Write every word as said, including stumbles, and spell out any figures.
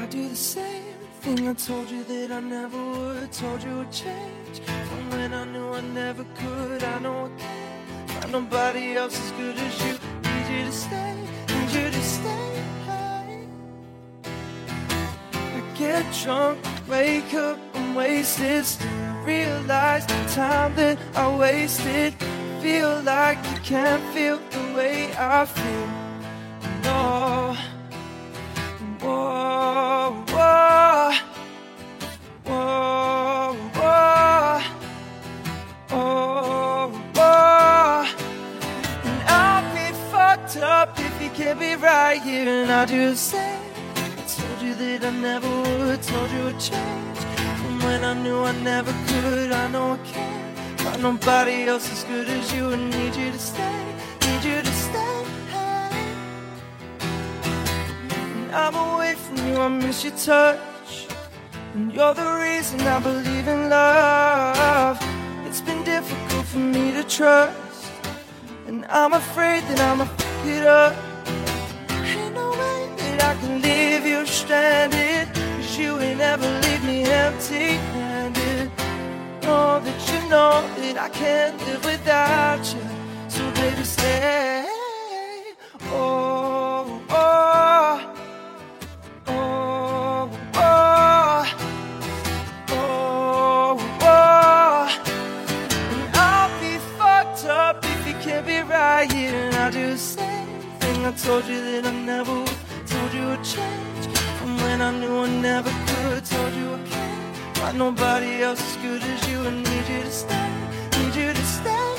do the same thing I told you that I never would. Told you would change from when I knew I never could. I know I can't find nobody else as good as you. Need you to stay, need you to stay. I get drunk, wake up, I'm wasted. Still realize the time that I wasted. Feel like you can't feel the way I feel. No. Whoa, whoa, whoa, whoa, oh, whoa. And I'll be fucked up if you can't be right here. And I do the same. I told you that I never would. Told you I'd change from when I knew I never could. I know I can't find nobody else as good as you. I need you to stay, need you to stay. I'm away from you, I miss your touch. And you're the reason I believe in love. It's been difficult for me to trust, and I'm afraid that I'ma fuck it up. Ain't no way that I can leave you stranded, 'cause you ain't ever leave me empty-handed. Know that you know that I can't live without you. So baby stay. Oh, oh, oh, oh, oh, oh. And I'll be fucked up if you can't be right here. And I do the same thing I told you that I never would. Told you I'd change from when I knew I never could. Told you I can't find nobody else as good as you. I need you to stay, need you to stay.